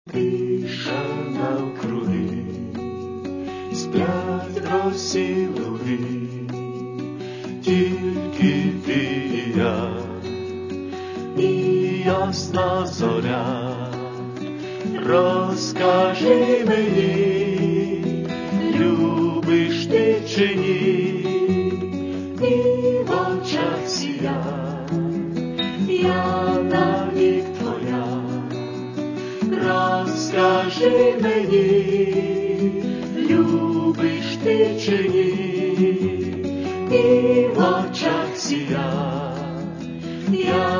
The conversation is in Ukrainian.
Тиша навкруги, сплять росі луги, тільки ти і я, і ясна зоря. Розкажи мені, любиш ти чи ні, і в очах сія, я навік твоя. Розкажи мені, любиш ти чи ні, і в очах сія, я